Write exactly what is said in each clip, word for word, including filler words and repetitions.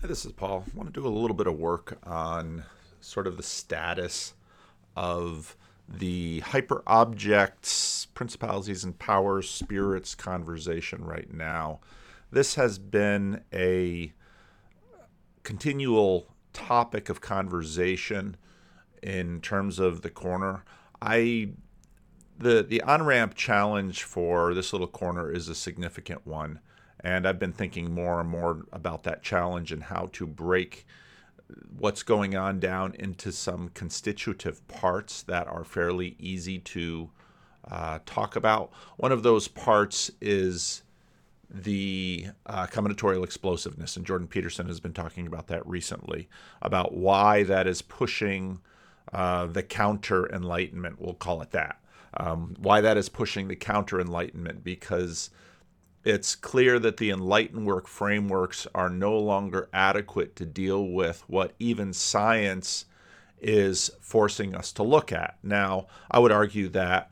Hi, this is Paul. I want to do a little bit of work on sort of the status of the hyperobjects, principalities and powers, spirits conversation right now. This has been a continual topic of conversation in terms of the corner. I the the on-ramp challenge for this little corner is a significant one. And I've been thinking more and more about that challenge and how to break what's going on down into some constitutive parts that are fairly easy to uh, talk about. One of those parts is the uh, combinatorial explosiveness, and Jordan Peterson has been talking about that recently, about why that is pushing uh, the counter-enlightenment, we'll call it that. Um, why that is pushing the counter-enlightenment, because it's clear that the enlightened work frameworks are no longer adequate to deal with what even science is forcing us to look at. Now, I would argue that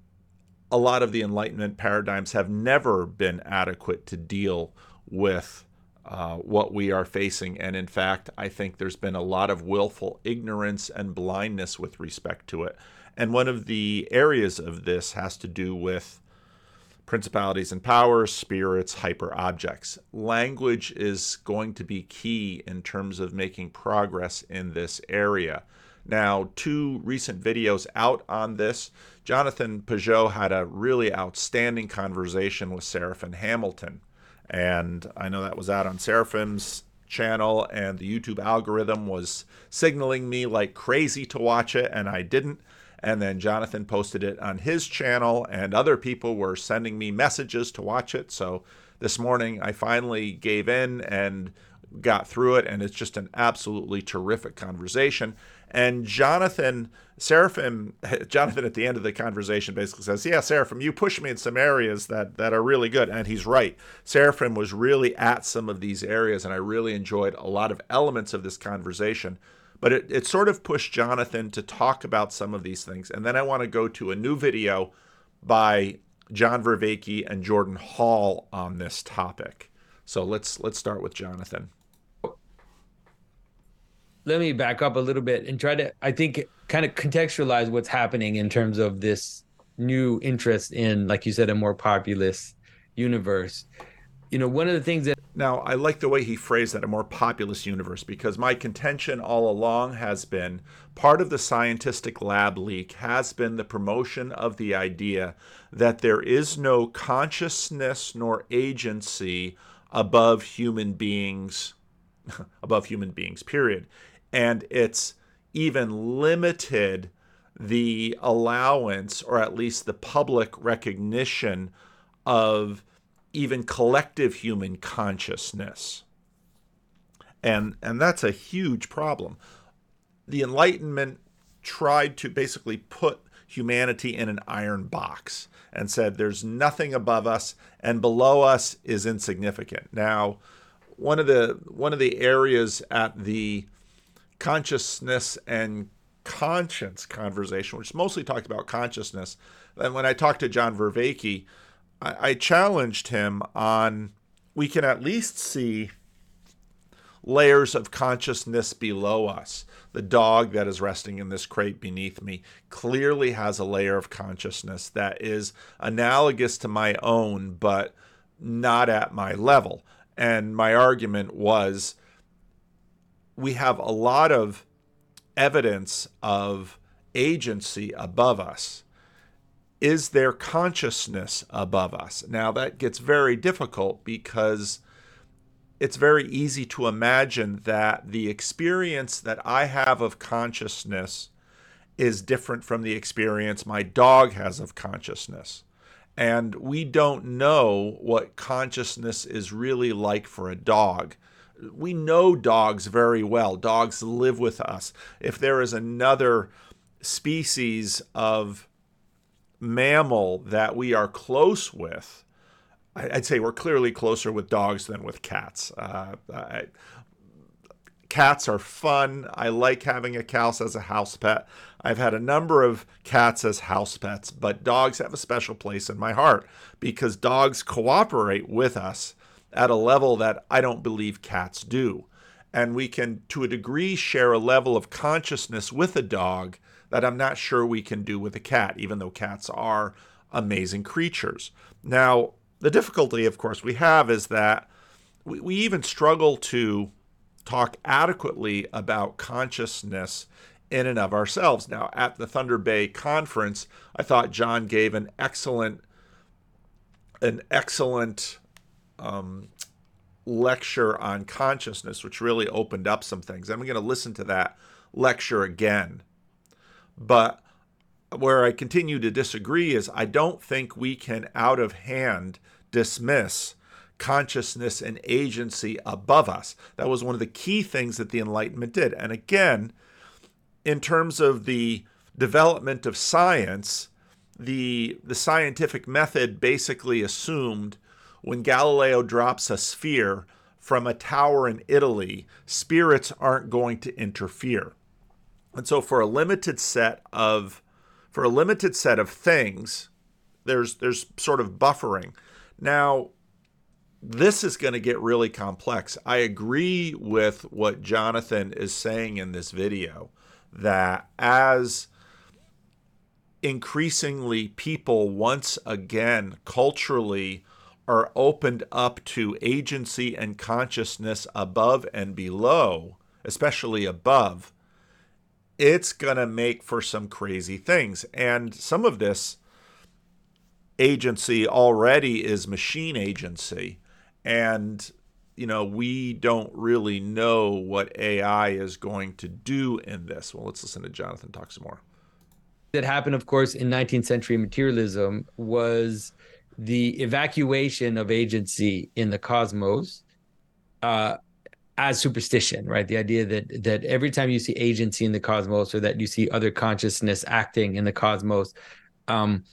a lot of the enlightenment paradigms have never been adequate to deal with uh, what we are facing. And in fact, I think there's been a lot of willful ignorance and blindness with respect to it. And one of the areas of this has to do with principalities and powers, spirits, hyperobjects. Language is going to be key in terms of making progress in this area. Now, two recent videos out on this. Jonathan Pageau had a really outstanding conversation with Seraphin Hamilton. And I know that was out on Seraphin's channel, and the YouTube algorithm was signaling me like crazy to watch it, and I didn't. And then Jonathan posted it on his channel, and other people were sending me messages to watch it. So this morning I finally gave in and got through it, and it's just an absolutely terrific conversation. And Jonathan, Seraphim, Jonathan at the end of the conversation basically says, yeah, Seraphim, you push me in some areas that, that are really good. And he's right. Seraphim was really at some of these areas, and I really enjoyed a lot of elements of this conversation. But it, it sort of pushed Jonathan to talk about some of these things. And then I want to go to a new video by John Vervaeke and Jordan Hall on this topic. So let's let's start with Jonathan. Let me back up a little bit and try to, I think, kind of contextualize what's happening in terms of this new interest in, like you said, a more populist universe. You know, one of the things that Now, I like the way he phrased that, a more populist universe, because my contention all along has been part of the scientific lab leak has been the promotion of the idea that there is no consciousness nor agency above human beings, above human beings, period. And it's even limited the allowance, or at least the public recognition of even collective human consciousness. And and that's a huge problem. The Enlightenment tried to basically put humanity in an iron box and said there's nothing above us, and below us is insignificant. Now, one of the one of the areas at the consciousness and conscience conversation, which mostly talked about consciousness, and when I talked to John Vervaeke, I challenged him on, we can at least see layers of consciousness below us. The dog that is resting in this crate beneath me clearly has a layer of consciousness that is analogous to my own, but not at my level. And my argument was, we have a lot of evidence of agency above us. Is there consciousness above us? Now, that gets very difficult because it's very easy to imagine that the experience that I have of consciousness is different from the experience my dog has of consciousness. And we don't know what consciousness is really like for a dog. We know dogs very well. Dogs live with us. If there is another species of mammal that we are close with, I'd say we're clearly closer with dogs than with cats. Uh, I, cats are fun. I like having a cat as a house pet. I've had a number of cats as house pets, but dogs have a special place in my heart because dogs cooperate with us at a level that I don't believe cats do. and we can, to a degree, share a level of consciousness with a dog that I'm not sure we can do with a cat, even though cats are amazing creatures. Now, the difficulty, of course, we have is that we, we even struggle to talk adequately about consciousness in and of ourselves. Now, at the Thunder Bay conference, I thought John gave an excellent, an excellent um, lecture on consciousness, which really opened up some things. I'm going to listen to that lecture again. But where I continue to disagree is I don't think we can out of hand dismiss consciousness and agency above us. That was one of the key things that the Enlightenment did. And again, in terms of the development of science, the, the scientific method basically assumed when Galileo drops a sphere from a tower in Italy, spirits aren't going to interfere. And so for a limited set of for a limited set of things, there's there's sort of buffering. Now, this is going to get really complex. I agree with what Jonathan is saying in this video, that as increasingly people once again culturally are opened up to agency and consciousness above and below, especially above, it's going to make for some crazy things. And some of this agency already is machine agency. And, you know, we don't really know what A I is going to do in this. Well, let's listen to Jonathan talk some more. That happened, of course, in nineteenth century materialism was the evacuation of agency in the cosmos uh, as superstition, right? The idea that that every time you see agency in the cosmos, or that you see other consciousness acting in the cosmos, um,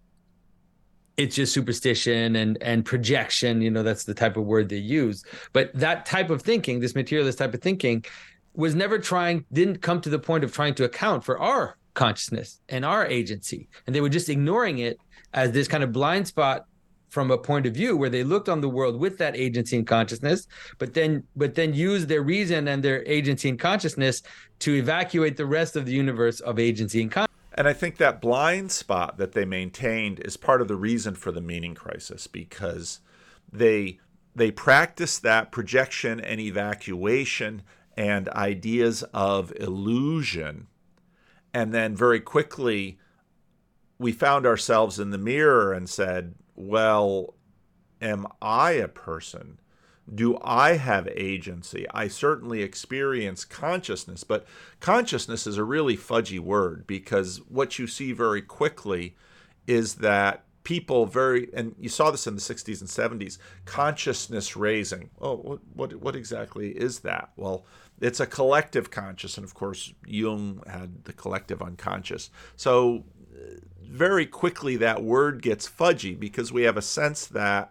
it's just superstition and and projection. You know, that's the type of word they use. But that type of thinking, this materialist type of thinking, was never trying, didn't come to the point of trying to account for our consciousness and our agency. And they were just ignoring it as this kind of blind spot from a point of view where they looked on the world with that agency and consciousness, but then but then used their reason and their agency and consciousness to evacuate the rest of the universe of agency and consciousness. And I think that blind spot that they maintained is part of the reason for the meaning crisis, because they they practiced that projection and evacuation and ideas of illusion. And then very quickly, we found ourselves in the mirror and said, well, am I a person? Do I have agency? I certainly experience consciousness, but consciousness is a really fudgy word, because what you see very quickly is that people very, and you saw this in the sixties and seventies, consciousness raising. Oh, what, what, what exactly is that? Well, it's a collective conscious, and of course, Jung had the collective unconscious. So very quickly that word gets fudgy, because we have a sense that,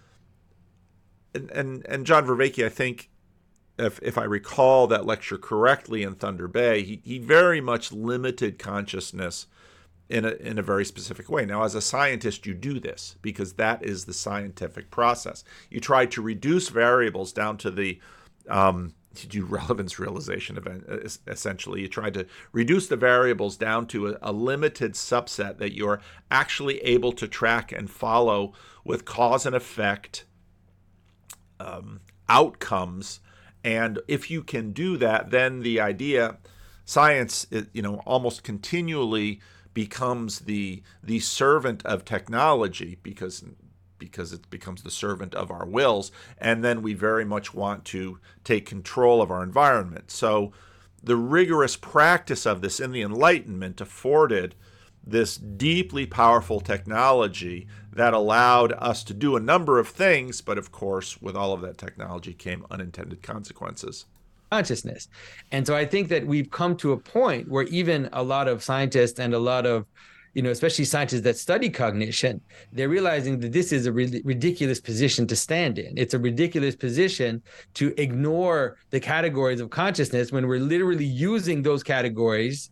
and and, and John Vervaeke, I think, if if I recall that lecture correctly in Thunder Bay, he, he very much limited consciousness in a in a very specific way. Now, as a scientist, you do this because that is the scientific process. You try to reduce variables down to the um, you do relevance realization event, essentially. You try to reduce the variables down to a, a limited subset that you're actually able to track and follow with cause and effect um, outcomes. And if you can do that, then the idea, science, you know, almost continually becomes the the servant of technology, because because it becomes the servant of our wills, and then we very much want to take control of our environment. So the rigorous practice of this in the Enlightenment afforded this deeply powerful technology that allowed us to do a number of things, but of course, with all of that technology came unintended consequences. Consciousness. And so I think that we've come to a point where even a lot of scientists and a lot of, you know, especially scientists that study cognition, they're realizing that this is a ri- ridiculous position to stand in. It's a ridiculous position to ignore the categories of consciousness when we're literally using those categories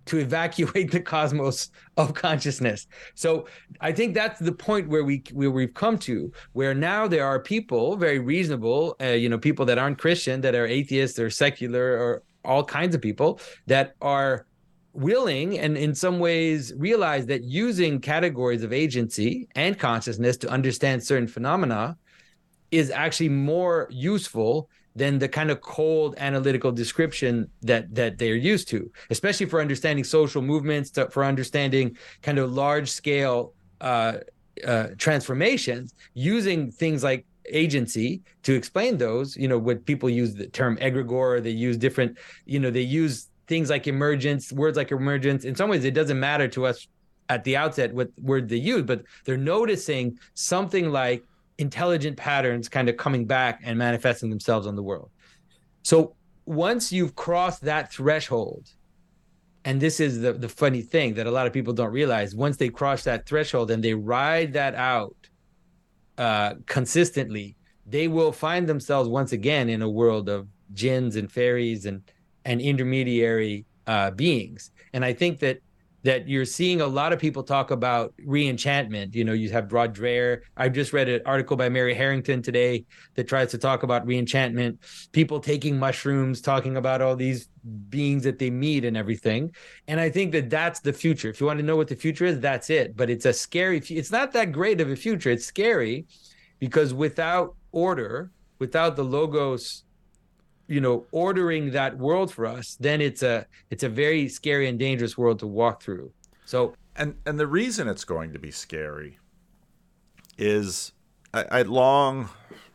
to evacuate the cosmos of consciousness. So I think that's the point where we where we've come to, where now there are people, very reasonable, uh, you know, people that aren't Christian, that are atheists or secular or all kinds of people that are willing and in some ways realize that using categories of agency and consciousness to understand certain phenomena is actually more useful than the kind of cold analytical description that that they're used to, especially for understanding social movements, to, for understanding kind of large scale uh, uh, transformations, using things like agency to explain those. You know, what people use the term egregore, they use different, you know, they use things like emergence, words like emergence. In some ways, it doesn't matter to us at the outset what word they use, but they're noticing something like intelligent patterns kind of coming back and manifesting themselves on the world. So once you've crossed that threshold, and this is the, the funny thing that a lot of people don't realize, once they cross that threshold and they ride that out uh, consistently, they will find themselves once again in a world of jinns and fairies and, and intermediary uh, beings. And I think that that you're seeing a lot of people talk about re-enchantment. You know, you have Rod Dreher. I just read an article by Mary Harrington today that tries to talk about re-enchantment, people taking mushrooms, talking about all these beings that they meet and everything. And I think that that's the future. If you want to know what the future is, that's it. But it's a scary, it's not that great of a future. It's scary because without order, without the logos, you know, ordering that world for us, then it's a it's a very scary and dangerous world to walk through. So and and the reason it's going to be scary is I, I long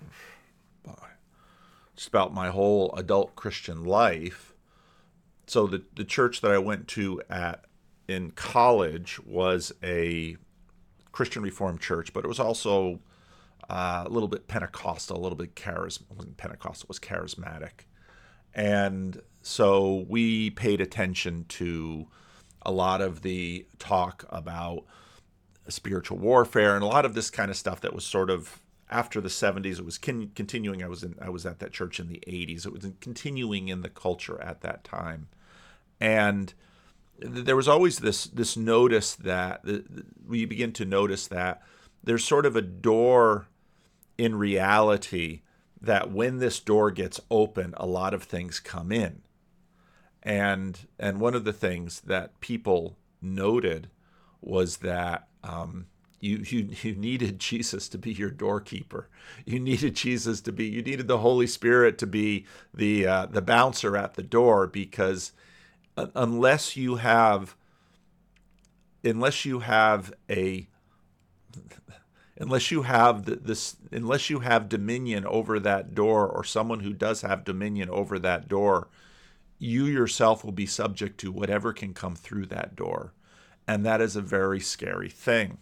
just about my whole adult Christian life. So the the church that I went to at in college was a Christian Reformed church, but it was also Uh, a little bit Pentecostal, a little bit charismatic. It wasn't Pentecostal, it was charismatic. And so we paid attention to a lot of the talk about spiritual warfare and a lot of this kind of stuff that was sort of after the seventies. It was con- continuing. I was in, I was at that church in the eighties. It was continuing in the culture at that time. And th- there was always this this notice that the, the, we begin to notice that there's sort of a door in reality that when this door gets open, a lot of things come in. And and one of the things that people noted was that um, you, you you needed Jesus to be your doorkeeper. You needed Jesus to be, you needed the Holy Spirit to be the uh, the bouncer at the door, because uh, unless you have unless you have a Unless you have the, this, unless you have dominion over that door, or someone who does have dominion over that door, you yourself will be subject to whatever can come through that door, and that is a very scary thing.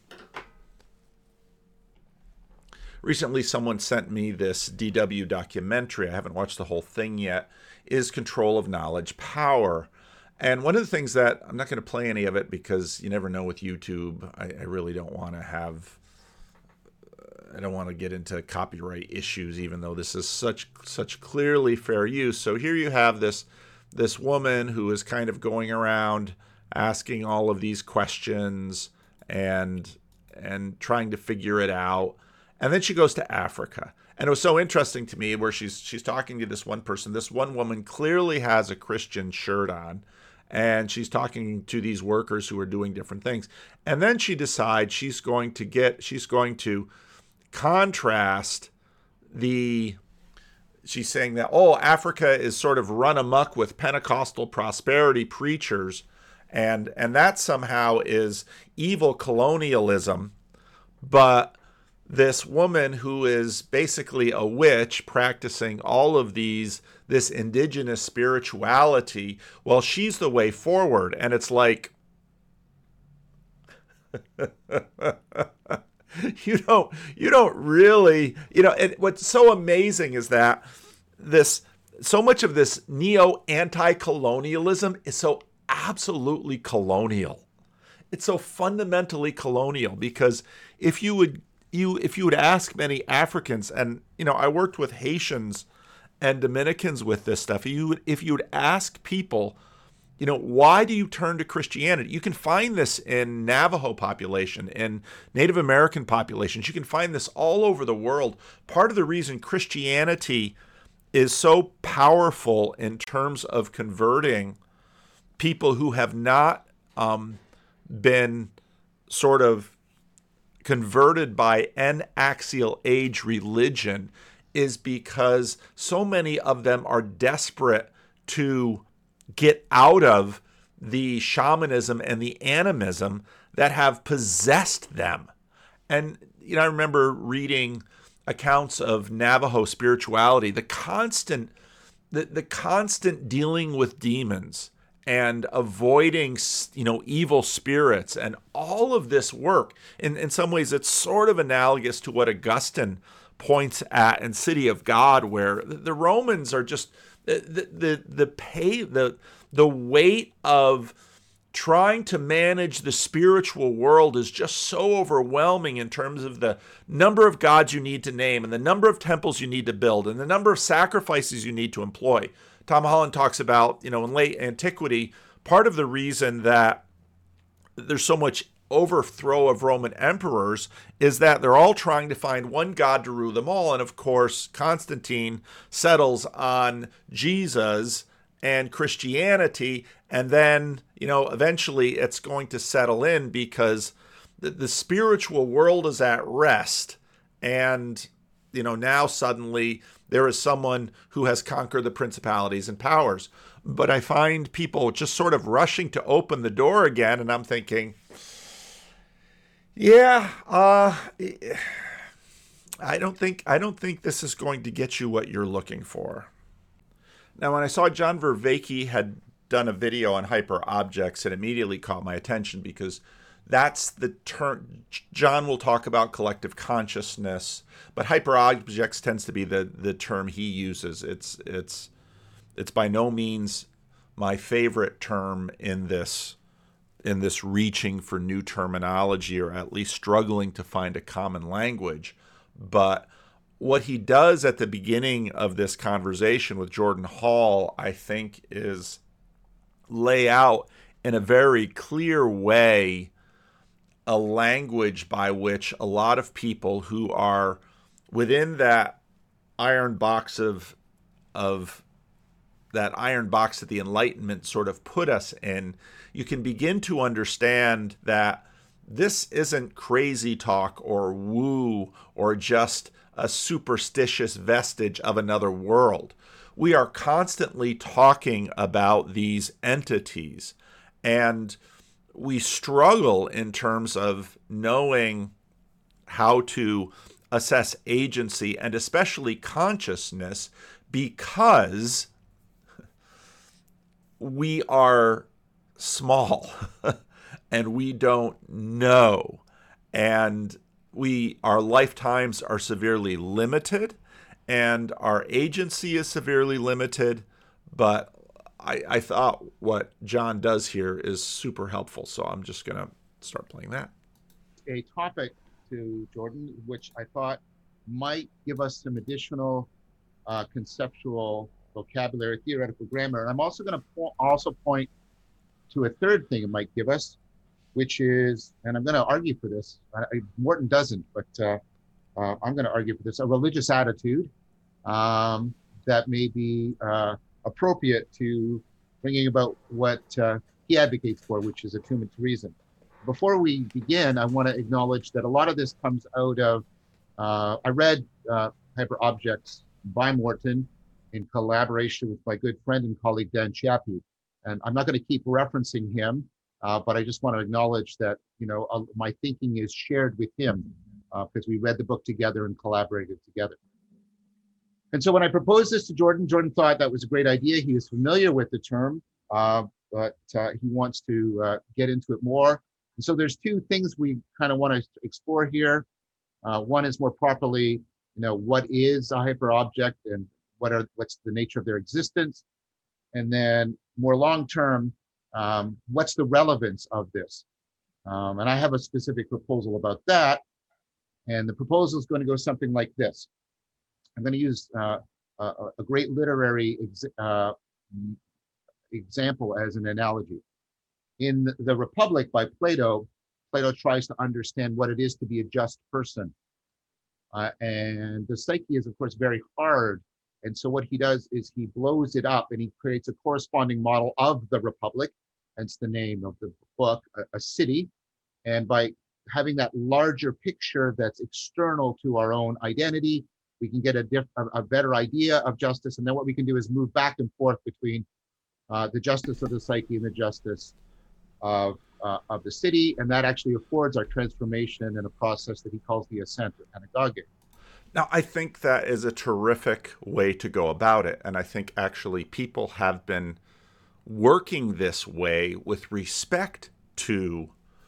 Recently, someone sent me this D W documentary. I haven't watched the whole thing yet. Is Control of Knowledge Power? And one of the things that I'm not going to play any of it because you never know with YouTube. I, I really don't want to have. I don't want to get into copyright issues, even though this is such such clearly fair use. So here you have this this woman who is kind of going around asking all of these questions and and trying to figure it out. And then she goes to Africa. And it was so interesting to me where she's she's talking to this one person. This one woman clearly has a Christian shirt on, and she's talking to these workers who are doing different things. And then she decides she's going to get she's going to contrast the, she's saying that, oh, Africa is sort of run amok with Pentecostal prosperity preachers, and and that somehow is evil colonialism. But this woman who is basically a witch practicing all of these, this indigenous spirituality, well, she's the way forward. And it's like, You don't, you don't really, you know, and what's so amazing is that this, so much of this neo-anti-colonialism is so absolutely colonial. It's so fundamentally colonial, because if you would, you, if you would ask many Africans, and, you know, I worked with Haitians and Dominicans with this stuff. You would, if you would ask people, you know, why do you turn to Christianity? You can find this in Navajo population, in Native American populations. You can find this all over the world. Part of the reason Christianity is so powerful in terms of converting people who have not um, been sort of converted by an axial age religion is because so many of them are desperate to get out of the shamanism and the animism that have possessed them. And, you know, I remember reading accounts of Navajo spirituality, the constant, the, the constant dealing with demons and avoiding, you know, evil spirits and all of this work. In, in some ways, it's sort of analogous to what Augustine points at in City of God, where the Romans are just the the the pay the the weight of trying to manage the spiritual world is just so overwhelming in terms of the number of gods you need to name and the number of temples you need to build and the number of sacrifices you need to employ. Tom Holland talks about, you know, in late antiquity, part of the reason that there's so much overthrow of Roman emperors is that they're all trying to find one God to rule them all. And of course, Constantine settles on Jesus and Christianity. And then, you know, eventually it's going to settle in because the, the spiritual world is at rest. And, you know, now suddenly there is someone who has conquered the principalities and powers. But I find people just sort of rushing to open the door again. And I'm thinking, yeah, uh, I don't think I don't think this is going to get you what you're looking for. Now, when I saw John Vervaeke had done a video on hyperobjects, it immediately caught my attention because that's the term. John will talk about collective consciousness, but hyperobjects tends to be the the term he uses. It's it's it's by no means my favorite term in this in this reaching for new terminology, or at least struggling to find a common language. But what he does at the beginning of this conversation with Jordan Hall, I think, is lay out in a very clear way a language by which a lot of people who are within that iron box of of that iron box that the Enlightenment sort of put us in, you can begin to understand that this isn't crazy talk or woo or just a superstitious vestige of another world. We are constantly talking about these entities, and we struggle in terms of knowing how to assess agency and especially consciousness because we are small and we don't know, and we our lifetimes are severely limited and our agency is severely limited. But I, I thought what John does here is super helpful, so I'm just going to start playing that. A topic to Jordan, which I thought might give us some additional uh, conceptual vocabulary, theoretical grammar. And I'm also going to po- also point to a third thing it might give us, which is, and I'm going to argue for this, I, I, Morton doesn't, but uh, uh, I'm going to argue for this, a religious attitude um, that may be uh, appropriate to bringing about what uh, he advocates for, which is attunement to reason. Before we begin, I want to acknowledge that a lot of this comes out of, uh, I read uh, Hyperobjects by Morton in collaboration with my good friend and colleague, Dan Chappie. And I'm not going to keep referencing him, uh, but I just want to acknowledge that, you know, uh, my thinking is shared with him because uh, we read the book together and collaborated together. And so when I proposed this to Jordan, Jordan thought that was a great idea. He is familiar with the term, uh, but uh, he wants to uh, get into it more. And so there's two things we kind of want to explore here. Uh, one is more properly, you know, what is a hyperobject and what are what's the nature of their existence? And then more long-term, um, what's the relevance of this? Um, and I have a specific proposal about that. And the proposal is going to go something like this. I'm going to use uh, a, a great literary ex- uh, example, as an analogy. In the Republic by Plato, Plato tries to understand what it is to be a just person. Uh, and the psyche is, of course, very hard. And so what he does is he blows it up and he creates a corresponding model of the Republic, hence the name of the book, a, a city. And by having that larger picture that's external to our own identity, we can get a, diff, a, a better idea of justice. And then what we can do is move back and forth between uh, the justice of the psyche and the justice of, uh, of the city. And that actually affords our transformation in a process that he calls the ascent or pedagogy. Now, I think that is a terrific way to go about it. And I think actually people have been working this way with respect to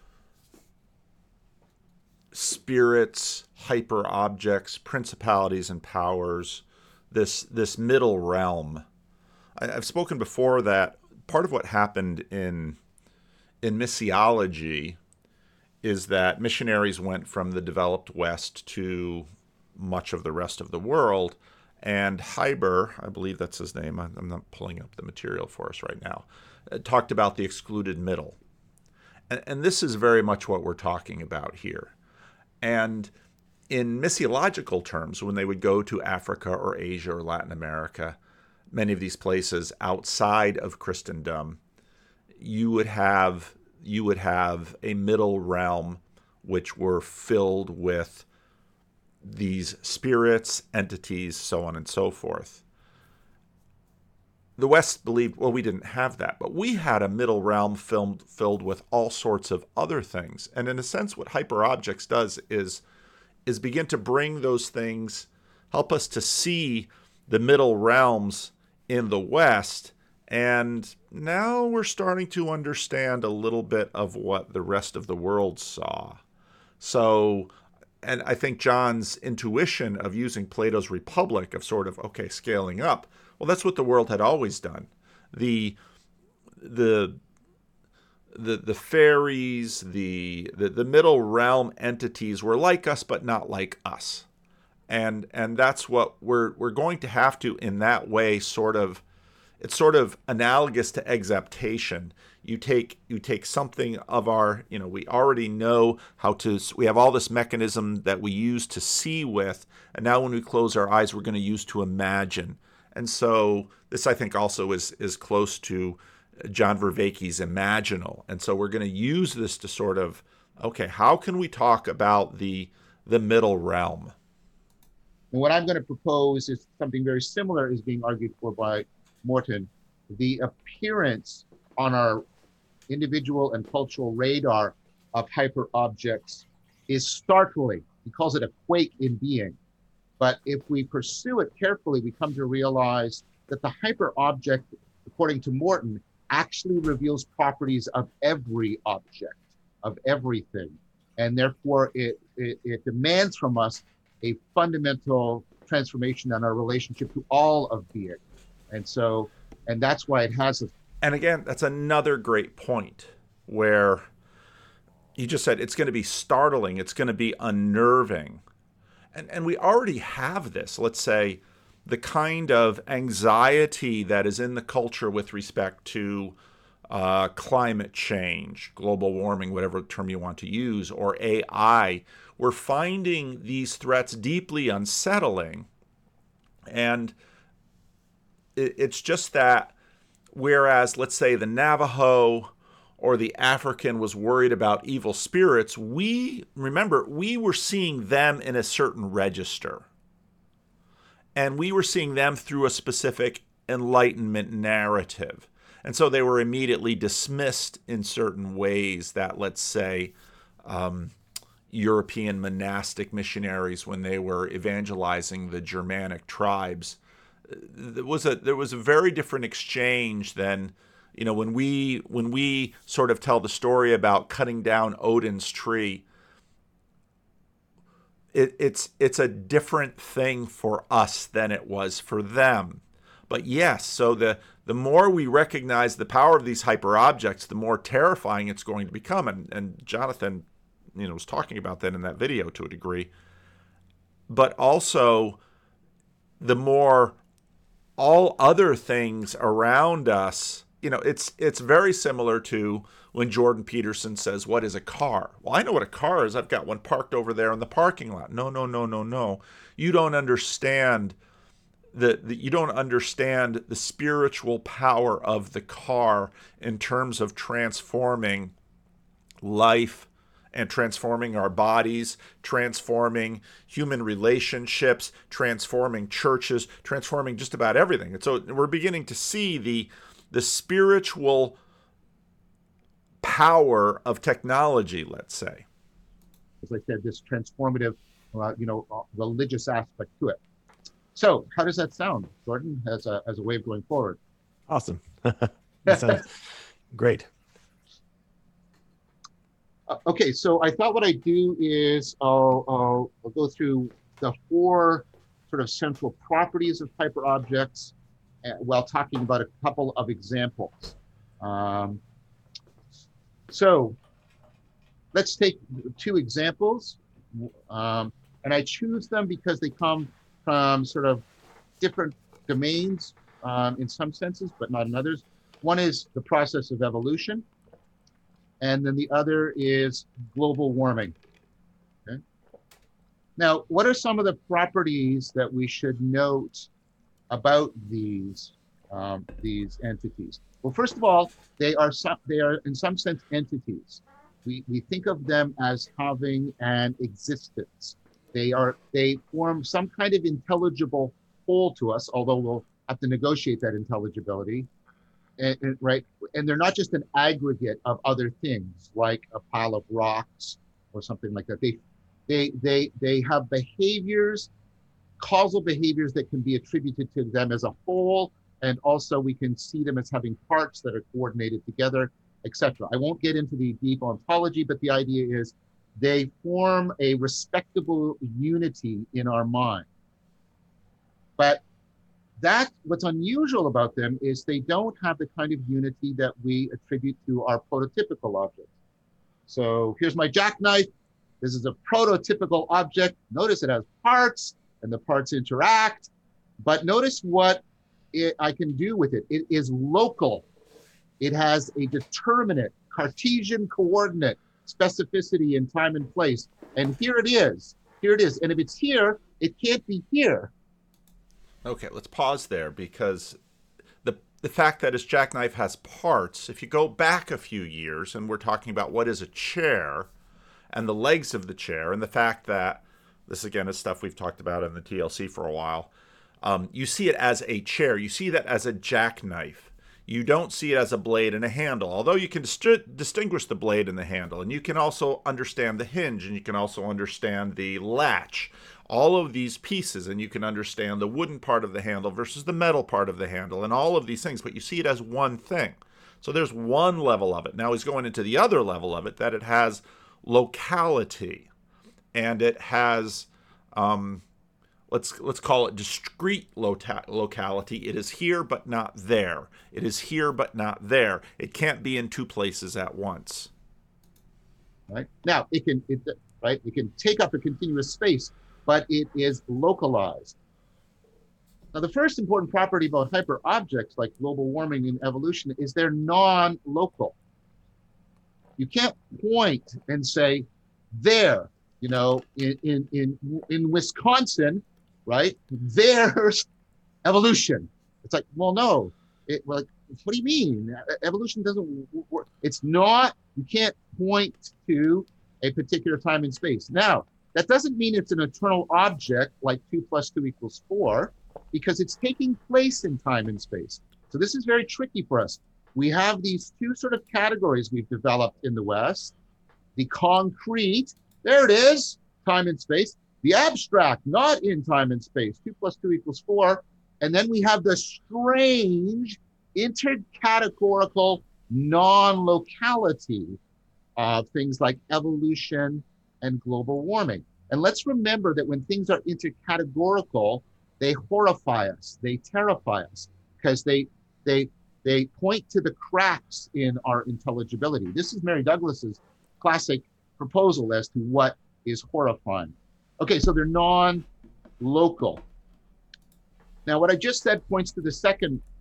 spirits, hyper objects, principalities and powers, this this middle realm. I, I've spoken before that part of what happened in in missiology is that missionaries went from the developed West to much of the rest of the world, and Heiber, I believe that's his name, I'm not pulling up the material for us right now, talked about the excluded middle. And, and this is very much what we're talking about here. And in missiological terms, when they would go to Africa or Asia or Latin America, many of these places outside of Christendom, you would have you would have a middle realm which were filled with these spirits, entities, so on and so forth. The West believed, well, we didn't have that, but we had a middle realm filled, filled with all sorts of other things. And in a sense, what hyperobjects does is, is begin to bring those things, help us to see the middle realms in the West. And now we're starting to understand a little bit of what the rest of the world saw. So, and I think John's intuition of using Plato's Republic, of sort of, okay, scaling up, well, that's what the world had always done. The the the the fairies, the, the the middle realm entities were like us, but not like us, and and that's what we're we're going to have to, in that way, sort of. It's sort of analogous to exaptation. You take you take something of our, you know, we already know how to, we have all this mechanism that we use to see with, and now when we close our eyes, we're going to use to imagine. And so this, I think, also is is close to John Vervaeke's Imaginal. And so we're going to use this to sort of, okay, how can we talk about the the middle realm? And what I'm going to propose is something very similar is being argued for by Morton. The appearance on our individual and cultural radar of hyper objects is startling. He calls it a quake in being. But if we pursue it carefully, we come to realize that the hyper object, according to Morton, actually reveals properties of every object, of everything. And therefore, it, it, it demands from us a fundamental transformation in our relationship to all of being. And so, and that's why it has a... And again, that's another great point where you just said it's going to be startling, it's going to be unnerving. And and we already have this, let's say, the kind of anxiety that is in the culture with respect to uh, climate change, global warming, whatever term you want to use, or A I. We're finding these threats deeply unsettling. And it's just that whereas, let's say, the Navajo or the African was worried about evil spirits, we, remember, we were seeing them in a certain register. And we were seeing them through a specific Enlightenment narrative. And so they were immediately dismissed in certain ways that, let's say, um, European monastic missionaries, when they were evangelizing the Germanic tribes, there was a there was a very different exchange than, you know, when we when we sort of tell the story about cutting down Odin's tree. It, it's it's a different thing for us than it was for them. But yes, so the the more we recognize the power of these hyper objects, the more terrifying it's going to become. And and Jonathan, you know, was talking about that in that video to a degree. But also, the more all other things around us you know, it's it's very similar to when Jordan Peterson says, "What is a car?" Well, I know what a car is. I've got one parked over there in the parking lot. No, no, no, no, no. You don't understand the, the you don't understand the spiritual power of the car in terms of transforming life and transforming our bodies, transforming human relationships, transforming churches, transforming just about everything. And so we're beginning to see the the spiritual power of technology, let's say. As I said, this transformative, uh, you know, uh, religious aspect to it. So how does that sound, Jordan, as a, as a way of going forward? Awesome. That sounds great. Uh, okay, so I thought what I'd do is I'll, I'll, I'll go through the four sort of central properties of hyperobjects uh, while talking about a couple of examples. Um, so let's take two examples, um, and I choose them because they come from sort of different domains um, in some senses, but not in others. One is the process of evolution, and then the other is global warming. Okay. Now, what are some of the properties that we should note about these um, these entities? Well, first of all, they are some, they are in some sense entities. We we think of them as having an existence. They are they form some kind of intelligible whole to us, although we'll have to negotiate that intelligibility. And, and, right, and they're not just an aggregate of other things like a pile of rocks or something like that. They, they, they, they have behaviors, causal behaviors that can be attributed to them as a whole, and also we can see them as having parts that are coordinated together, et cetera. I won't get into the deep ontology, but the idea is they form a respectable unity in our mind. But that, what's unusual about them is they don't have the kind of unity that we attribute to our prototypical objects. So here's my jackknife. This is a prototypical object. Notice it has parts and the parts interact, but notice what it, I can do with it. It is local. It has a determinate Cartesian coordinate specificity in time and place. And here it is. Here it is. And if it's here, it can't be here. Okay, let's pause there, because the the fact that his jackknife has parts, if you go back a few years and we're talking about what is a chair and the legs of the chair, and the fact that, this again is stuff we've talked about in the T L C for a while, um, you see it as a chair. You see that as a jackknife. You don't see it as a blade and a handle, although you can dist- distinguish the blade and the handle, and you can also understand the hinge, and you can also understand the latch. All of these pieces, and you can understand the wooden part of the handle versus the metal part of the handle, and all of these things, but you see it as one thing. So there's one level of it. Now he's going into the other level of it, that it has locality, and it has, um, let's let's call it discrete lota- locality. It is here but not there. It is here but not there. It can't be in two places at once. Right now, it can it right. It can take up a continuous space, but it is localized. Now, the first important property about hyperobjects like global warming and evolution is they're non-local. You can't point and say, there, you know, in, in, in, in Wisconsin, right, there's evolution. It's like, well, no, it, like, what do you mean? Evolution doesn't work. It's not, you can't point to a particular time and space. Now, that doesn't mean it's an eternal object like two plus two equals four, because it's taking place in time and space. So this is very tricky for us. We have these two sort of categories we've developed in the West. The concrete, there it is, time and space. The abstract, not in time and space, two plus two equals four. And then we have the strange intercategorical non-locality of things like evolution and global warming. And let's remember that when things are intercategorical, they horrify us, they terrify us, because they they they point to the cracks in our intelligibility. This is Mary Douglas's classic proposal as to what is horrifying. Okay, so they're non-local. Now, what I just said points to the second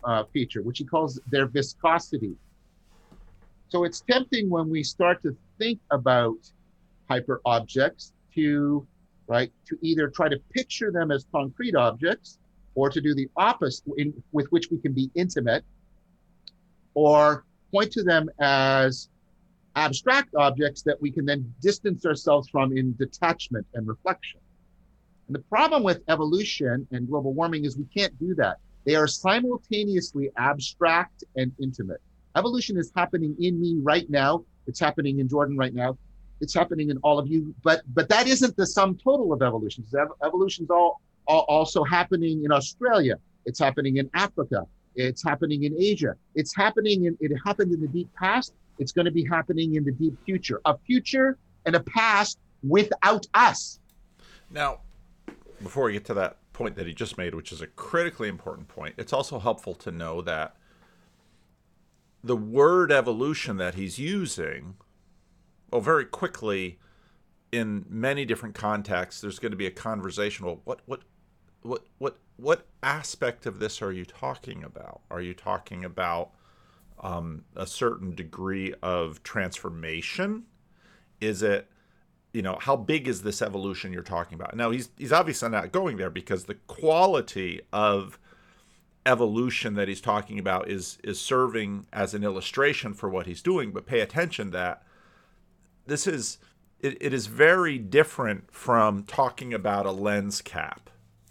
uh, feature, which he calls their viscosity. So it's tempting when we start to think about hyperobjects to, right, to either try to picture them as concrete objects or to do the opposite, in, with which we can be intimate, or point to them as abstract objects that we can then distance ourselves from in detachment and reflection. And the problem with evolution and global warming is we can't do that. They are simultaneously abstract and intimate. Evolution is happening in me right now. It's happening in Jordan right now. It's happening in all of you, but but that isn't the sum total of evolution. Evolution's all, all also happening in Australia. It's happening in Africa. It's happening in Asia. It's happening in, it happened in the deep past. It's going to be happening in the deep future. A future and a past without us. Now, before we get to that point that he just made, which is a critically important point, it's also helpful to know that the word evolution that he's using, well, very quickly, in many different contexts, there's going to be a conversation. Well, what, what, what, what, what aspect of this are you talking about? Are you talking about um, a certain degree of transformation? Is it, you know, how big is this evolution you're talking about? Now, he's he's obviously not going there because the quality of evolution that he's talking about is is serving as an illustration for what he's doing. But pay attention that this is it, it is very different from talking about a lens cap.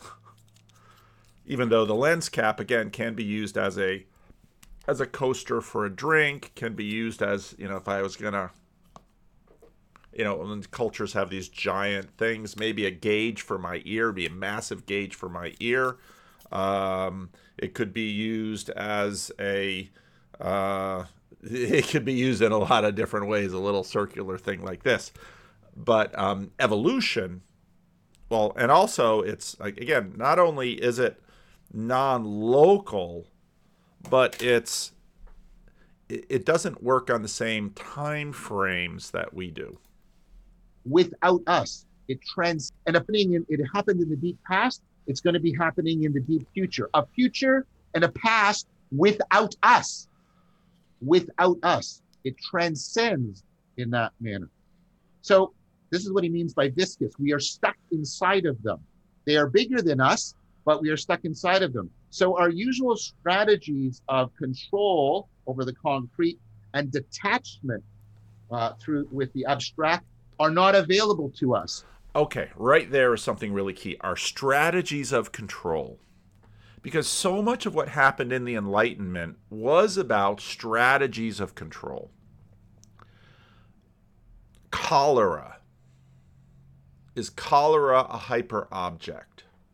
Even though the lens cap, again, can be used as a as a coaster for a drink, can be used as, you know, if I was gonna, you know, when cultures have these giant things, maybe a gauge for my ear, be a massive gauge for my ear. Um, it could be used as a, uh, it could be used in a lot of different ways, a little circular thing like this. But um, evolution, well, and also it's, like, again, not only is it non-local, but it's, it doesn't work on the same time frames that we do. Without us, it trends and happening in, it happened in the deep past. It's going to be happening in the deep future. A future and a past without us. Without us, it transcends in that manner. So this is what he means by viscous. We are stuck inside of them. They are bigger than us, but we are stuck inside of them. So our usual strategies of control over the concrete and detachment uh, through with the abstract are not available to us. Okay, right there is something really key. Our strategies of control. Because so much of what happened in the Enlightenment was about strategies of control. Cholera. Is cholera a hyperobject?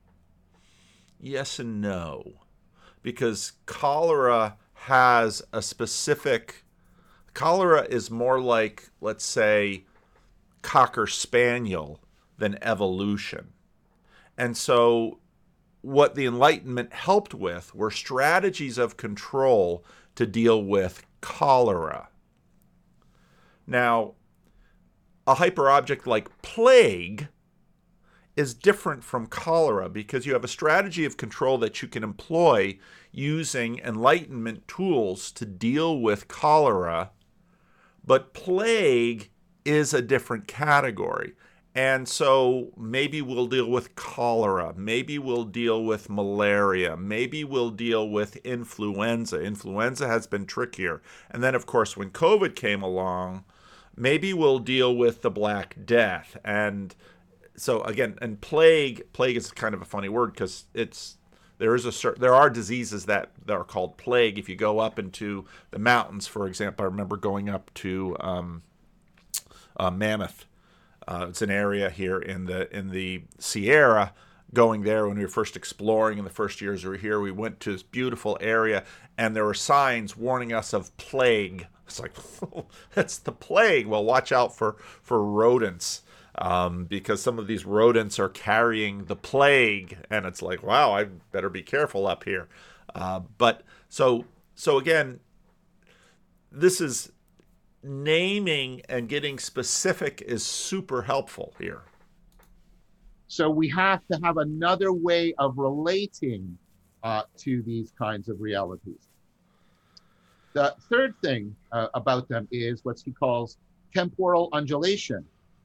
Yes and no. Because cholera has a specific... Cholera is more like, let's say, Cocker Spaniel than evolution. And so what the Enlightenment helped with were strategies of control to deal with cholera. Now, a hyperobject like plague is different from cholera because you have a strategy of control that you can employ using Enlightenment tools to deal with cholera, but plague is a different category. And so maybe we'll deal with cholera, maybe we'll deal with malaria, maybe we'll deal with influenza. Influenza has been trickier. And then, of course, when COVID came along, maybe we'll deal with the Black Death. And so again, and plague, plague is kind of a funny word because it's, there is a certain, there are diseases that, that are called plague. If you go up into the mountains, for example, I remember going up to um, uh, Mammoth. Uh, it's an area here in the in the Sierra. Going there when we were first exploring in the first years we were here, we went to this beautiful area, and there were signs warning us of plague. It's like, oh, that's the plague. Well, watch out for for rodents. Um, because some of these rodents are carrying the plague, and it's like, wow, I better be careful up here. Uh, but so so again, this is naming and getting specific is super helpful here. So we have to have another way of relating uh, to these kinds of realities. The third thing uh, about them is what he calls temporal undulation.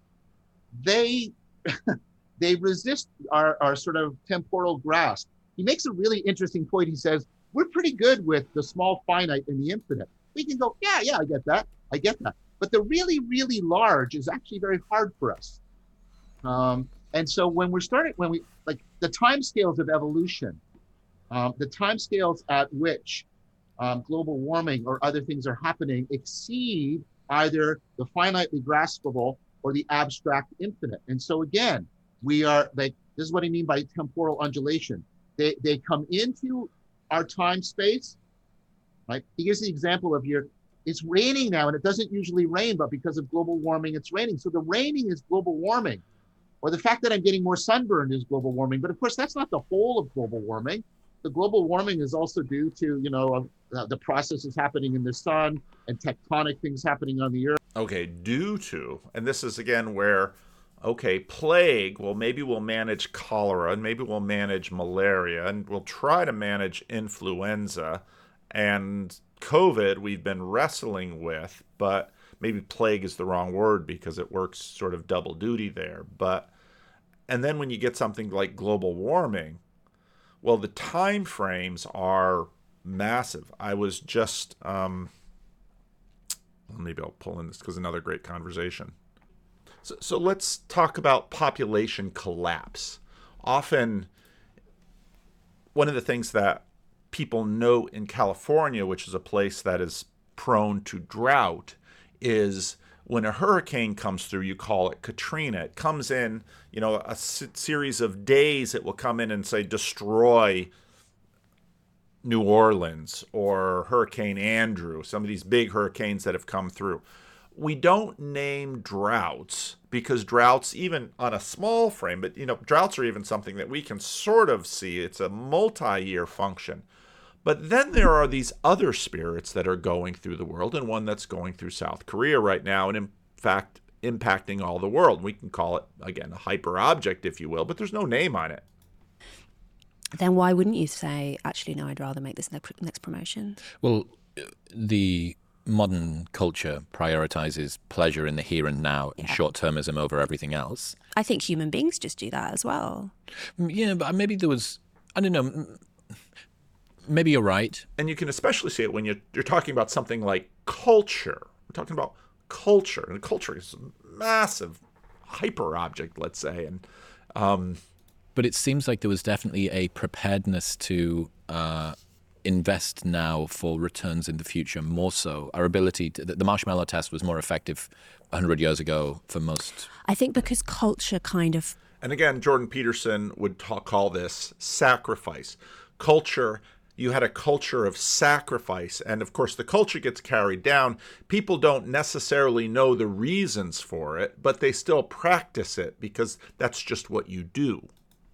They they resist our, our sort of temporal grasp. He makes a really interesting point. He says, we're pretty good with the small finite and the infinite. We can go, yeah, yeah, I get that. I get that. But the really, really large is actually very hard for us. Um, and so when we're starting, when we, like the timescales of evolution, um, the timescales at which um, global warming or other things are happening exceed either the finitely graspable or the abstract infinite. And so again, we are like, this is what I mean by temporal undulation. They, they come into our time space, right? He gives the example of here, it's raining now and it doesn't usually rain, but because of global warming, it's raining. So the raining is global warming, or the fact that I'm getting more sunburned is global warming. But of course, that's not the whole of global warming. The global warming is also due to, you know, uh, the processes happening in the sun and tectonic things happening on the earth. Okay, due to, and this is again where, okay, plague, well, maybe we'll manage cholera, and maybe we'll manage malaria, and we'll try to manage influenza, and COVID we've been wrestling with, but maybe plague is the wrong word because it works sort of double duty there. But, and then when you get something like global warming, well, the time frames are massive. I was just, um, well, maybe I'll pull in this because another great conversation. So, so let's talk about population collapse. Often, one of the things that people note in California, which is a place that is prone to drought, is when a hurricane comes through, you call it Katrina. It comes in, you know, a s- series of days. It will come in and say destroy New Orleans or Hurricane Andrew, some of these big hurricanes that have come through. We don't name droughts because droughts, even on a small frame, but you know, droughts are even something that we can sort of see. It's a multi-year function. But then there are these other spirits that are going through the world, and one that's going through South Korea right now, and in fact, impacting all the world. We can call it, again, a hyper object, if you will, but there's no name on it. Then why wouldn't you say, actually, no, I'd rather make this next promotion? Well, the modern culture prioritizes pleasure in the here and now and Yeah. short-termism over everything else. I think human beings just do that as well. Yeah, but maybe there was, I don't know, maybe you're right. And you can especially see it when you're, you're talking about something like culture. We're talking about culture, and culture is a massive hyper object, let's say. And um, But it seems like there was definitely a preparedness to uh, invest now for returns in the future more so. Our ability to, the marshmallow test was more effective one hundred years ago for most. I think because culture kind of... And again, Jordan Peterson would talk, call this sacrifice. Culture, you had a culture of sacrifice. And of course, the culture gets carried down. People don't necessarily know the reasons for it, but they still practice it because that's just what you do.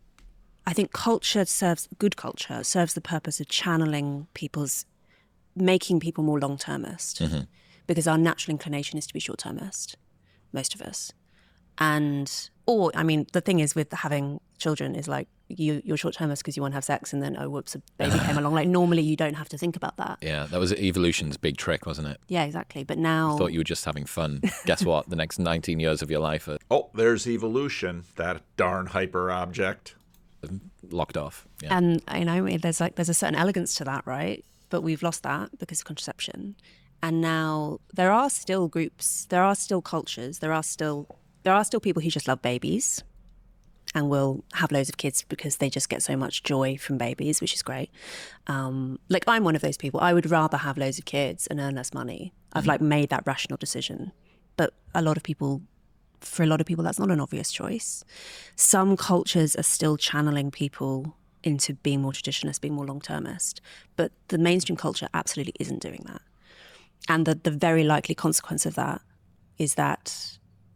I think culture serves, good culture serves the purpose of channeling people's, making people more long-termist. Mm-hmm. Because our natural inclination is to be short-termist, most of us. And, or, I mean, the thing is with having children is like, you, you're short-termist because you want to have sex and then, oh, whoops, a baby came along. Like, normally you don't have to think about that. Yeah, that was evolution's big trick, wasn't it? Yeah, exactly. But now... I thought you were just having fun. Guess what? The next nineteen years of your life are Oh, there's evolution, that darn hyper object. locked off. Yeah. And, you know, there's like, there's a certain elegance to that, right? But we've lost that because of contraception. And now there are still groups, there are still cultures, there are still there are still people who just love babies and will have loads of kids because they just get so much joy from babies, which is great. Um, like I'm one of those people. I would rather have loads of kids and earn less money. I've like made that rational decision. But a lot of people, for a lot of people, that's not an obvious choice. Some cultures are still channeling people into being more traditionalist, being more long-termist. But the mainstream culture absolutely isn't doing that. And the, the very likely consequence of that is that,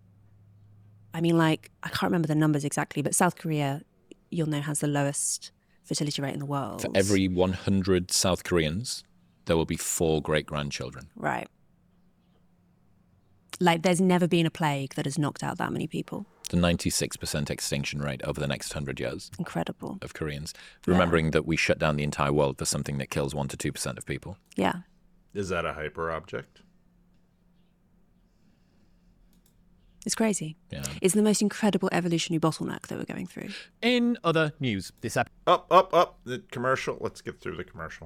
I mean, like, I can't remember the numbers exactly, but South Korea, you'll know, has the lowest fertility rate in the world. For every one hundred South Koreans, there will be four great-grandchildren. Right. Like, there's never been a plague that has knocked out that many people. almost a ninety-six percent extinction rate over the next hundred years Incredible. of Koreans. Yeah. Remembering that we shut down the entire world for something that kills one to two percent of people. Yeah. Is that a hyperobject? It's crazy. Yeah. It's the most incredible evolutionary bottleneck that we're going through. In other news, this episode. Up, up, up. The commercial. Let's get through the commercial.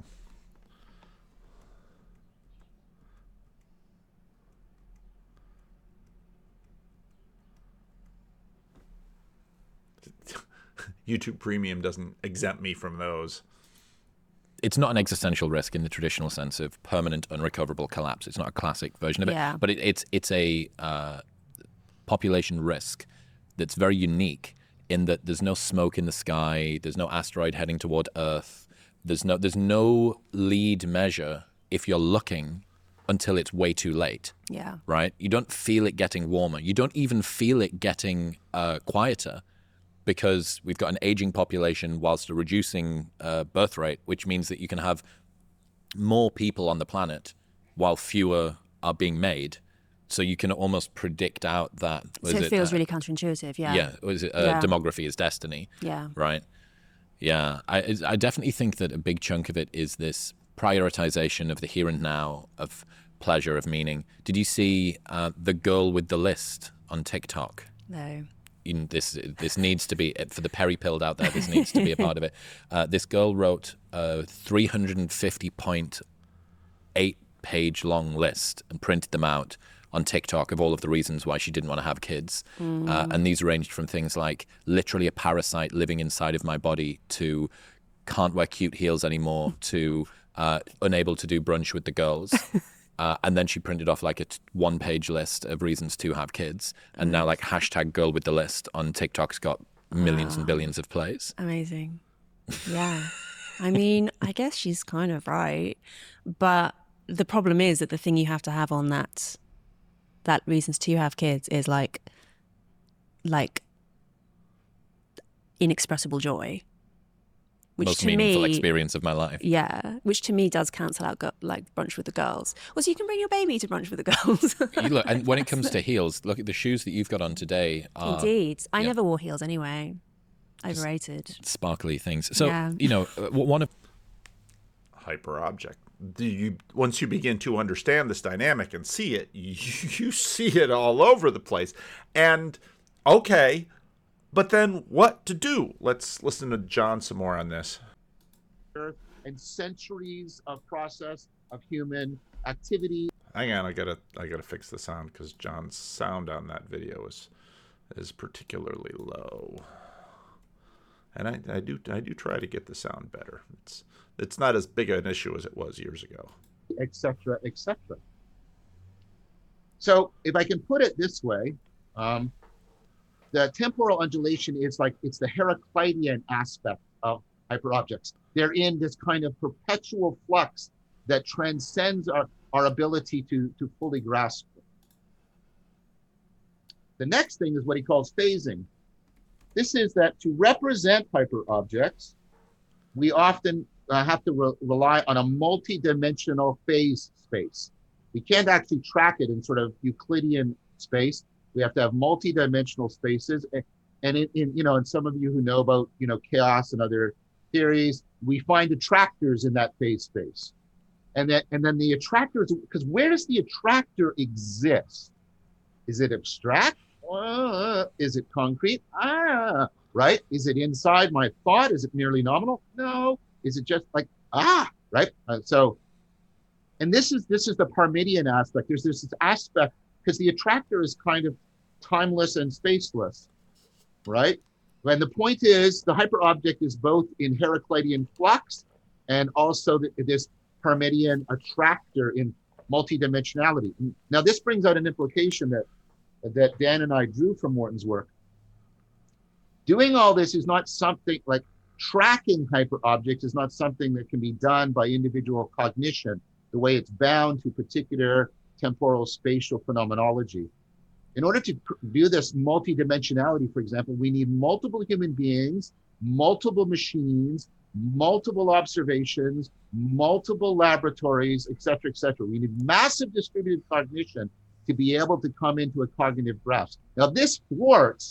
YouTube Premium doesn't exempt me from those. It's not an existential risk in the traditional sense of permanent, unrecoverable collapse. It's not a classic version of it, Yeah. but it, it's it's a uh, population risk that's very unique in that there's no smoke in the sky, there's no asteroid heading toward Earth, there's no there's no lead measure if you're looking until it's way too late. Yeah. Right? You don't feel it getting warmer. You don't even feel it getting uh, quieter. Because we've got an aging population whilst a reducing uh, birth rate, which means that you can have more people on the planet while fewer are being made. So you can almost predict out that. So it, it feels uh, really counterintuitive, yeah. Yeah, was it, uh, yeah. demography is destiny. Yeah. Right? Yeah, I, I definitely think that a big chunk of it is this prioritization of the here and now, of pleasure, of meaning. Did you see uh, the girl with the list on TikTok? No. In this this needs to be, for the peri-pilled out there, this needs to be a part of it. Uh, this girl wrote a three hundred fifty point eight page long list and printed them out on TikTok of all of the reasons why she didn't want to have kids. Mm. Uh, and these ranged from things like literally a parasite living inside of my body to can't wear cute heels anymore to uh, unable to do brunch with the girls. Uh, and then she printed off like a t- one-page list of reasons to have kids. And now like hashtag girl with the list on TikTok's got millions wow. and billions of plays. Amazing. Yeah. I mean, I guess she's kind of right. But the problem is that the thing you have to have on that, that reasons to have kids is like, like inexpressible joy. Which most to meaningful me, experience of my life. Yeah, which to me does cancel out go- like brunch with the girls. Well, so you can bring your baby to brunch with the girls. You look, and when it comes to heels, look at the shoes that you've got on today. Are, Indeed, I yeah. never wore heels anyway. Overrated. Sparkly things. So yeah. you know, one of hyperobject. Do you once you begin to understand this dynamic and see it, you, you see it all over the place. And okay. But then what to do? Let's listen to John some more on this. And centuries of process of human activity. Hang on, I gotta I gotta fix the sound because John's sound on that video is is particularly low. And I, I do I do try to get the sound better. It's it's not as big an issue as it was years ago. Et cetera, et cetera. So if I can put it this way, um, the temporal undulation is like, it's the Heraclitean aspect of hyperobjects. They're in this kind of perpetual flux that transcends our, our ability to, to fully grasp it. The next thing is what he calls phasing. This is that to represent hyperobjects, we often uh, have to re- rely on a multi-dimensional phase space. We can't actually track it in sort of Euclidean space. We have to have multi-dimensional spaces, and in, in you know, and some of you who know about you know chaos and other theories, we find attractors in that phase space, and then and then the attractors, because where does the attractor exist? Is it abstract? Uh, is it concrete? Ah, right. Is it inside my thought? Is it merely nominal? No. Is it just like ah, right? Uh, so, and this is this is the Parmenidean aspect. There's this aspect. Because the attractor is kind of timeless and spaceless, right? And the point is, the hyperobject is both in Heraclitean flux and also the, this Parmenidean attractor in multidimensionality. Now, this brings out an implication that that Dan and I drew from Morton's work. Doing all this is not something like tracking hyperobjects is not something that can be done by individual cognition, the way it's bound to particular temporal spatial phenomenology. In order to pr- do this multidimensionality, for example, we need multiple human beings, multiple machines, multiple observations, multiple laboratories, et cetera, et cetera. We need massive distributed cognition to be able to come into a cognitive grasp. Now, this thwarts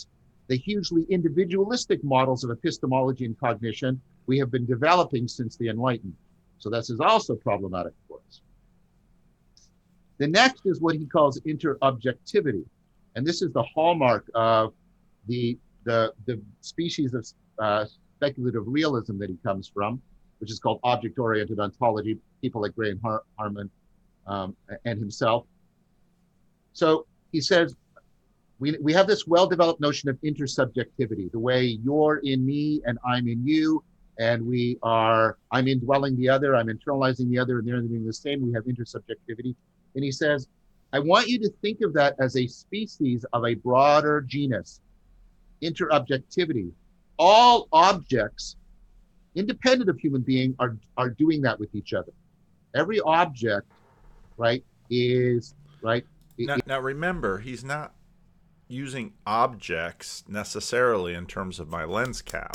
the hugely individualistic models of epistemology and cognition we have been developing since the Enlightenment. So this is also problematic for us. The next is what he calls interobjectivity. And this is the hallmark of the, the, the species of uh, speculative realism that he comes from, which is called object-oriented ontology, people like Graham Har- Harman um, and himself. So he says, we, we have this well-developed notion of intersubjectivity, the way you're in me and I'm in you, and we are, I'm indwelling the other, I'm internalizing the other, and they're doing the same. We have intersubjectivity. And he says, I want you to think of that as a species of a broader genus, interobjectivity. All objects, independent of human being, are, are doing that with each other. Every object, right, is, right? Now, it, now remember, he's not using objects necessarily in terms of my lens cap.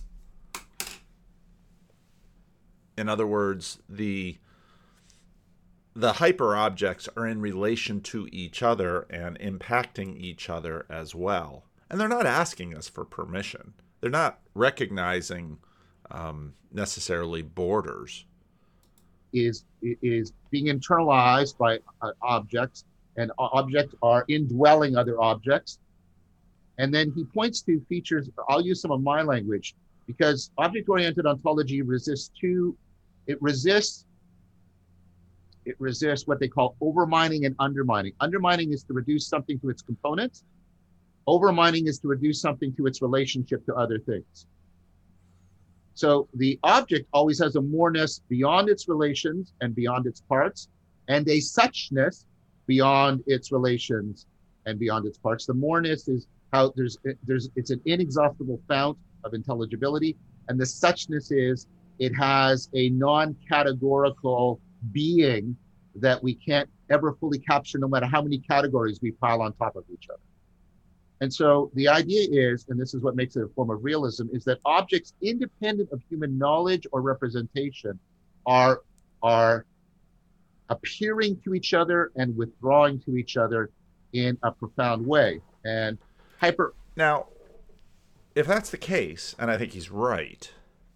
In other words, the the hyperobjects are in relation to each other and impacting each other as well. And they're not asking us for permission. They're not recognizing um, necessarily borders. is is being internalized by uh, objects, and objects are indwelling other objects. And then he points to features, I'll use some of my language, because object-oriented ontology resists two, it resists, it resists what they call overmining and undermining. Undermining is to reduce something to its components. Overmining is to reduce something to its relationship to other things. So the object always has a moreness beyond its relations and beyond its parts, and a suchness beyond its relations and beyond its parts. The moreness is how there's, there's, it's an inexhaustible fount of intelligibility, and the suchness is it has a non-categorical being that we can't ever fully capture, no matter how many categories we pile on top of each other. And so the idea is, and this is what makes it a form of realism, is that objects independent of human knowledge or representation are, are appearing to each other and withdrawing to each other in a profound way. And hyper... Now, if that's the case, and I think he's right,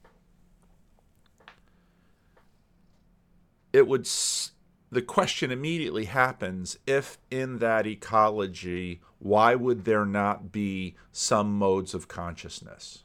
it would... S- the question immediately happens, if in that ecology, why would there not be some modes of consciousness?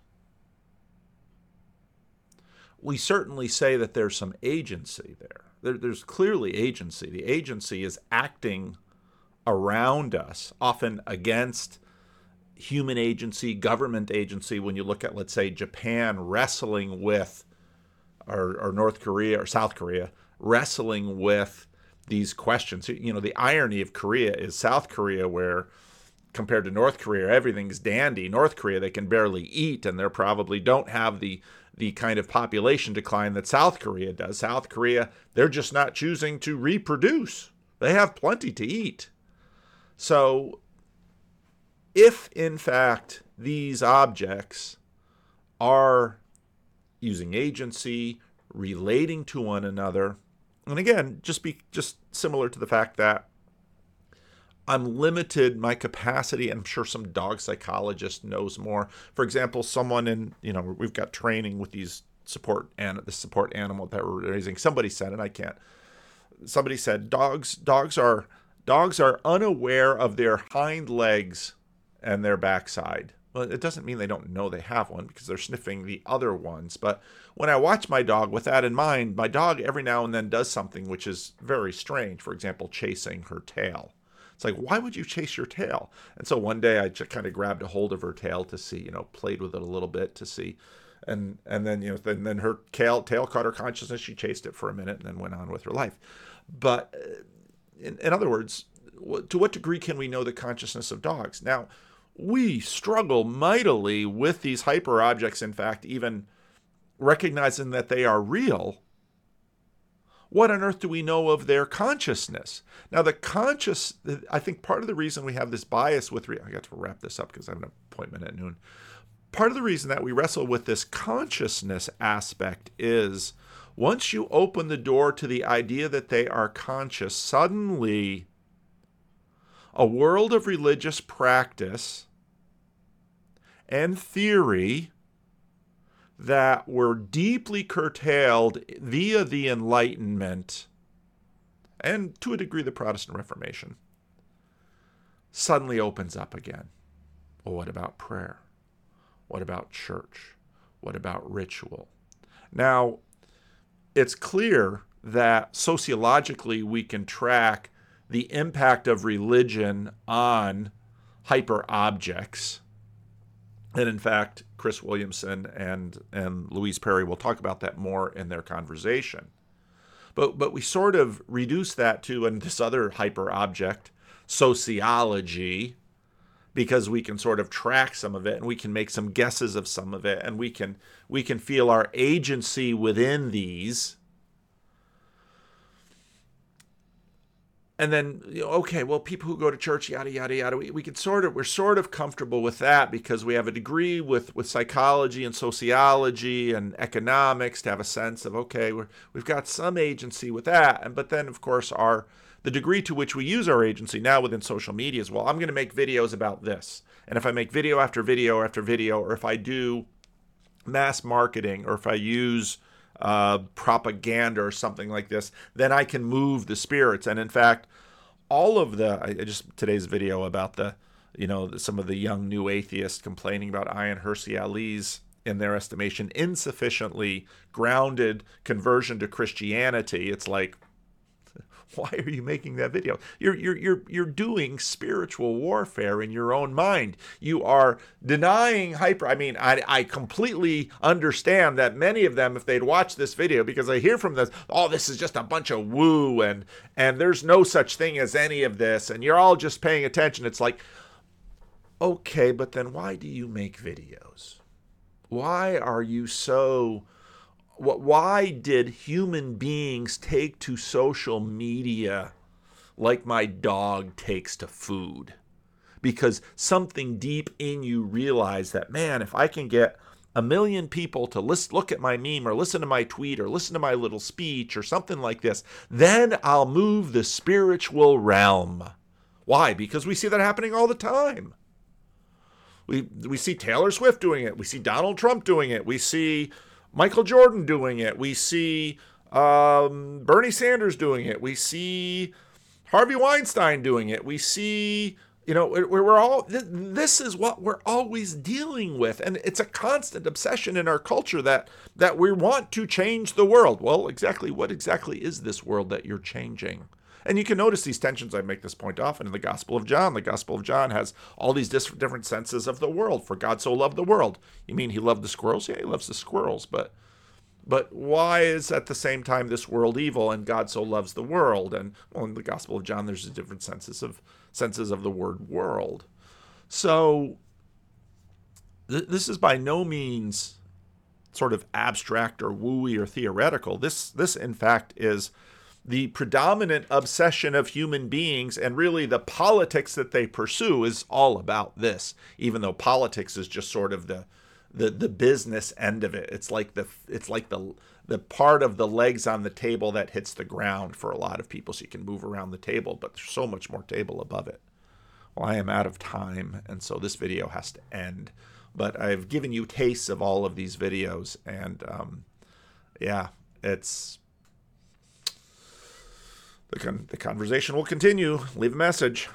We certainly say that there's some agency there. there. There's clearly agency. The agency is acting around us, often against human agency, government agency. When you look at, let's say, Japan wrestling with, or, or North Korea or South Korea, wrestling with these questions. You know, the irony of Korea is South Korea, where compared to North Korea, everything's dandy. North Korea, they can barely eat, and they probably don't have the the kind of population decline that South Korea does. South Korea, they're just not choosing to reproduce. They have plenty to eat. So if, in fact, these objects are using agency, relating to one another, and again, just be just similar to the fact that I'm limited, my capacity, and I'm sure some dog psychologist knows more. For example, someone in, you know, we've got training with these support and the support animal that we're raising. Somebody said, and I can't, somebody said, dogs, dogs are, dogs are unaware of their hind legs and their backside. Well, it doesn't mean they don't know they have one, because they're sniffing the other ones. But when I watch my dog with that in mind, my dog every now and then does something which is very strange. For example, chasing her tail. It's like, why would you chase your tail? And so one day I just kind of grabbed a hold of her tail to see, you know, played with it a little bit to see. And and then, you know, then, then her tail, tail caught her consciousness. She chased it for a minute and then went on with her life. But in, in other words, to what degree can we know the consciousness of dogs? Now, we struggle mightily with these hyper objects, in fact, even recognizing that they are real. What on earth do we know of their consciousness? Now, the conscious, I think part of the reason we have this bias with, re- I got to wrap this up because I have an appointment at noon. Part of the reason that we wrestle with this consciousness aspect is once you open the door to the idea that they are conscious, suddenly a world of religious practice and theory that were deeply curtailed via the Enlightenment and to a degree the Protestant Reformation suddenly opens up again. Well, what about prayer? What about church? What about ritual? Now, it's clear that sociologically we can track the impact of religion on hyper-objects. And in fact, Chris Williamson and, and Louise Perry will talk about that more in their conversation. But, but we sort of reduce that to and this other hyper-object, sociology, because we can sort of track some of it and we can make some guesses of some of it and we can we can feel our agency within these. And then, you know, okay, well, people who go to church, yada, yada, yada, we, we can sort of, we're sort of comfortable with that because we have a degree with, with psychology and sociology and economics to have a sense of, okay, we're, we've got some agency with that. And, but then, of course, our, the degree to which we use our agency now within social media is, well, I'm going to make videos about this. And if I make video after video after video, or if I do mass marketing, or if I use uh, propaganda or something like this, then I can move the spirits. And in fact, all of the, I just, today's video about the, you know, some of the young new atheists complaining about Ayaan Hirsi Ali's, in their estimation, insufficiently grounded conversion to Christianity. It's like, why are you making that video? You're you're you're you're doing spiritual warfare in your own mind. You are denying hyper. I mean, I I completely understand that many of them, if they'd watch this video, because I hear from this, oh, this is just a bunch of woo, and and there's no such thing as any of this, and you're all just paying attention. It's like, okay, but then why do you make videos? Why are you so? Why did human beings take to social media like my dog takes to food? Because something deep in you realized that, man, if I can get a million people to list, look at my meme or listen to my tweet or listen to my little speech or something like this, then I'll move the spiritual realm. Why? Because we see that happening all the time. We, we see Taylor Swift doing it. We see Donald Trump doing it. We see Michael Jordan doing it. We see um, Bernie Sanders doing it. We see Harvey Weinstein doing it. We see, you know, we're, we're all, this is what we're always dealing with. And it's a constant obsession in our culture that, that we want to change the world. Well, exactly what exactly is this world that you're changing? And you can notice these tensions. I make this point often in the Gospel of John. The Gospel of John has all these different senses of the world. For God so loved the world. You mean he loved the squirrels? Yeah, he loves the squirrels. But but why is at the same time this world evil and God so loves the world? And well, in the Gospel of John, there's different senses of senses of the word world. So th- this is by no means sort of abstract or wooey or theoretical. This this in fact is the predominant obsession of human beings, and really the politics that they pursue is all about this, even though politics is just sort of the the the business end of it. It's like the it's like the the part of the legs on the table that hits the ground for a lot of people, so you can move around the table, but there's so much more table above it. Well, I am out of time, and so this video has to end. But I've given you tastes of all of these videos, and um, yeah, it's The, con- the conversation will continue. Leave a message.